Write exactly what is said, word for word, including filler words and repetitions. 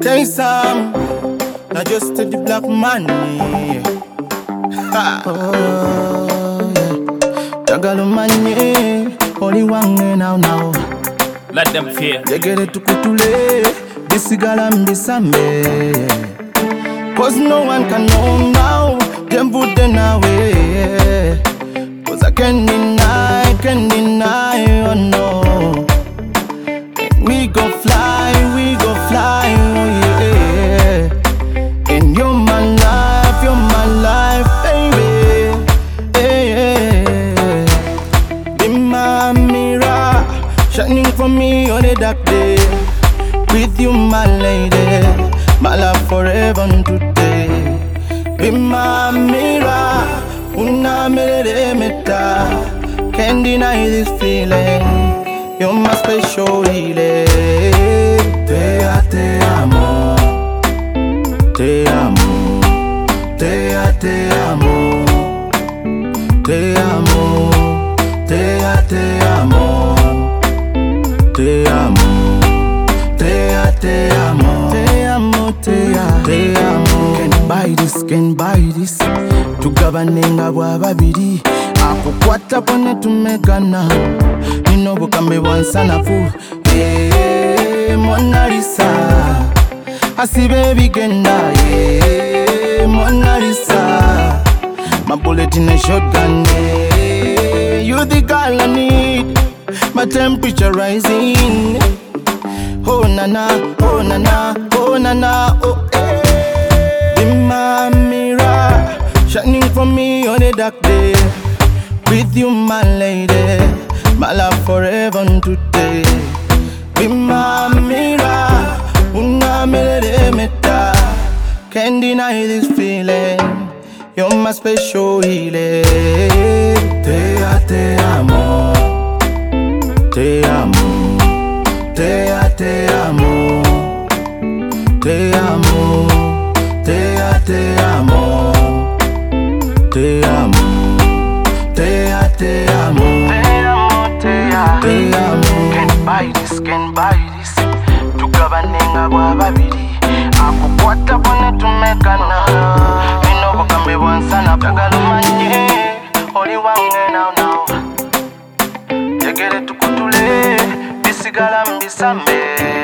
say some, not just to the black money. Ha. Oh, yeah. Tagalo money, only one now now. Let them fear. They get it to kutule, this galam bisambe. Cause no one can know now, them put them away. Cause I can't deny, can't deny, oh no. We go fly, we go fly, oh yeah. And you're my life, you're my life, baby. Yeah. Be my mirror, shining for me on a dark day. With you, my lady, my love forever and today. Be my mirror, una mere meta. Can't deny this feeling. You're my special healer. Te, te amo, te amo, te, te amo, te amo, te, te amo, te amo, te, te amo, te amo, te, te amo. Can't buy this, can't buy this. Tugabanenga bwa babiri. Akukwata pone tumegana. Nino bukambe wansana fu. Yeah, Mona Lisa. Asi baby genda. Yeah, Mona Lisa. My bullet in a shotgun. Yeah, you the girl I need. My temperature rising. Oh nana, oh nana, oh nana, oh eh. Be my mirror, shining for me on a dark day. With you, my lady, my love forever and today. Be my mirror, una mere meta. Can't deny this feeling. You're my special healer. Te, te amo, te amo, te, te amo, te amo, te, te amo, te amo. Te, te amo, te amo, te amo. Can't buy this, can't buy this. Tugabanenga bwa babiri. Akukwata pone tumekana. Nino bukambe wansana tagalo manye. Only one now now. Yegere tukutule, bisigala mbisambe.